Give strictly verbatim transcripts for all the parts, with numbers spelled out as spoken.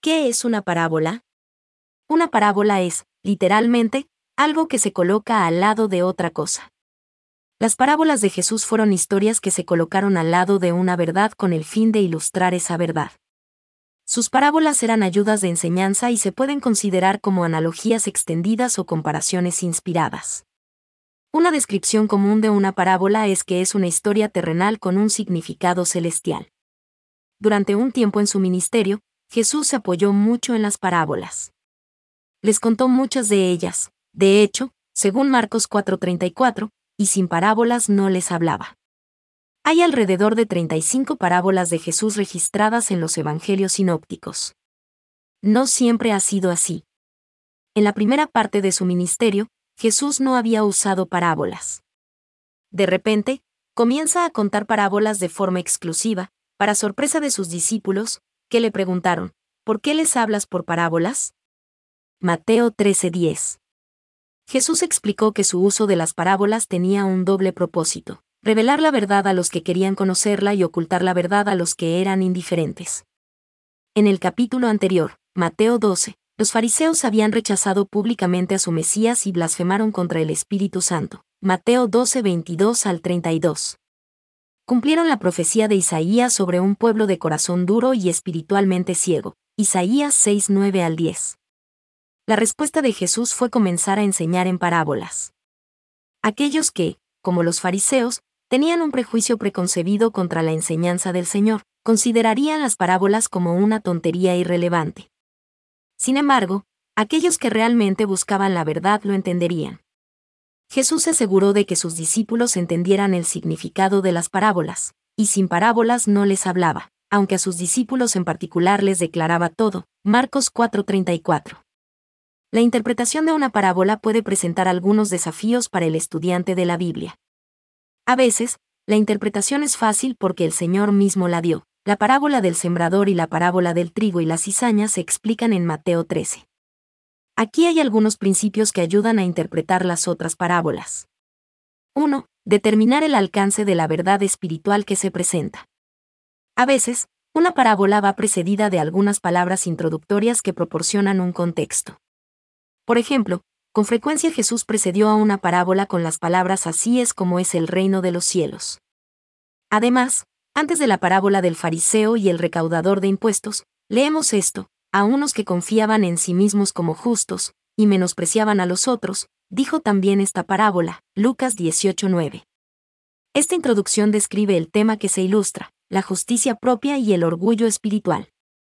¿Qué es una parábola? Una parábola es, literalmente, algo que se coloca al lado de otra cosa. Las parábolas de Jesús fueron historias que se colocaron al lado de una verdad con el fin de ilustrar esa verdad. Sus parábolas eran ayudas de enseñanza y se pueden considerar como analogías extendidas o comparaciones inspiradas. Una descripción común de una parábola es que es una historia terrenal con un significado celestial. Durante un tiempo en su ministerio, Jesús se apoyó mucho en las parábolas. Les contó muchas de ellas, de hecho, según Marcos cuatro treinta y cuatro, y sin parábolas no les hablaba. Hay alrededor de treinta y cinco parábolas de Jesús registradas en los evangelios sinópticos. No siempre ha sido así. En la primera parte de su ministerio, Jesús no había usado parábolas. De repente, comienza a contar parábolas de forma exclusiva, para sorpresa de sus discípulos, que le preguntaron, ¿por qué les hablas por parábolas? Mateo trece diez. Jesús explicó que su uso de las parábolas tenía un doble propósito: revelar la verdad a los que querían conocerla y ocultar la verdad a los que eran indiferentes. En el capítulo anterior, Mateo doce, los fariseos habían rechazado públicamente a su Mesías y blasfemaron contra el Espíritu Santo. Mateo doce veintidós al treinta y dos. Cumplieron la profecía de Isaías sobre un pueblo de corazón duro y espiritualmente ciego. Isaías seis nueve al diez. La respuesta de Jesús fue comenzar a enseñar en parábolas. Aquellos que, como los fariseos, tenían un prejuicio preconcebido contra la enseñanza del Señor, considerarían las parábolas como una tontería irrelevante. Sin embargo, aquellos que realmente buscaban la verdad lo entenderían. Jesús se aseguró de que sus discípulos entendieran el significado de las parábolas, y sin parábolas no les hablaba, aunque a sus discípulos en particular les declaraba todo. Marcos cuatro treinta y cuatro. La interpretación de una parábola puede presentar algunos desafíos para el estudiante de la Biblia. A veces, la interpretación es fácil porque el Señor mismo la dio. La parábola del sembrador y la parábola del trigo y la cizaña se explican en Mateo trece. Aquí hay algunos principios que ayudan a interpretar las otras parábolas. uno. Determinar el alcance de la verdad espiritual que se presenta. A veces, una parábola va precedida de algunas palabras introductorias que proporcionan un contexto. Por ejemplo, con frecuencia Jesús precedió a una parábola con las palabras «así es como es el reino de los cielos». Además, antes de la parábola del fariseo y el recaudador de impuestos, leemos esto: a unos que confiaban en sí mismos como justos, y menospreciaban a los otros, dijo también esta parábola. Lucas dieciocho nueve. Esta introducción describe el tema que se ilustra: la justicia propia y el orgullo espiritual.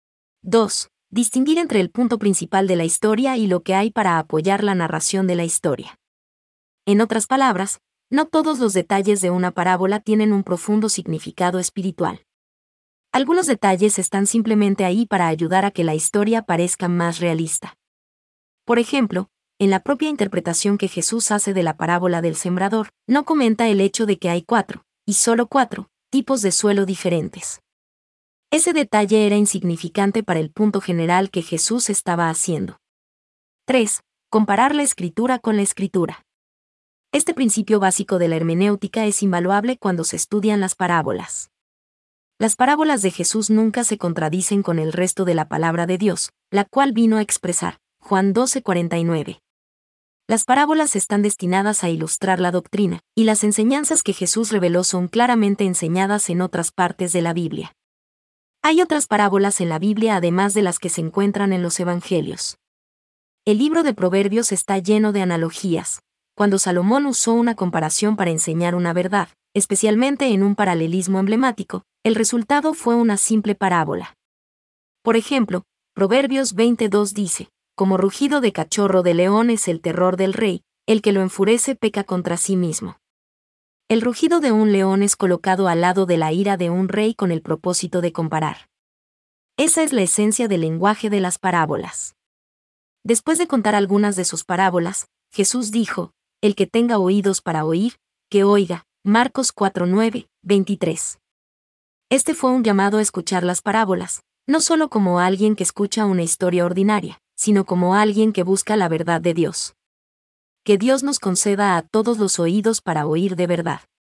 dos. Distinguir entre el punto principal de la historia y lo que hay para apoyar la narración de la historia. En otras palabras, no todos los detalles de una parábola tienen un profundo significado espiritual. Algunos detalles están simplemente ahí para ayudar a que la historia parezca más realista. Por ejemplo, en la propia interpretación que Jesús hace de la parábola del sembrador, no comenta el hecho de que hay cuatro, y solo cuatro, tipos de suelo diferentes. Ese detalle era insignificante para el punto general que Jesús estaba haciendo. tres. Comparar la escritura con la escritura. Este principio básico de la hermenéutica es invaluable cuando se estudian las parábolas. Las parábolas de Jesús nunca se contradicen con el resto de la palabra de Dios, la cual vino a expresar. Juan doce cuarenta y nueve. Las parábolas están destinadas a ilustrar la doctrina, y las enseñanzas que Jesús reveló son claramente enseñadas en otras partes de la Biblia. Hay otras parábolas en la Biblia además de las que se encuentran en los Evangelios. El libro de Proverbios está lleno de analogías. Cuando Salomón usó una comparación para enseñar una verdad, especialmente en un paralelismo emblemático, el resultado fue una simple parábola. Por ejemplo, Proverbios veintidós dice: como rugido de cachorro de león es el terror del rey, el que lo enfurece peca contra sí mismo. El rugido de un león es colocado al lado de la ira de un rey con el propósito de comparar. Esa es la esencia del lenguaje de las parábolas. Después de contar algunas de sus parábolas, Jesús dijo: el que tenga oídos para oír, que oiga. Marcos cuatro nueve, veintitrés. Este fue un llamado a escuchar las parábolas, no solo como alguien que escucha una historia ordinaria, sino como alguien que busca la verdad de Dios. Que Dios nos conceda a todos los oídos para oír de verdad.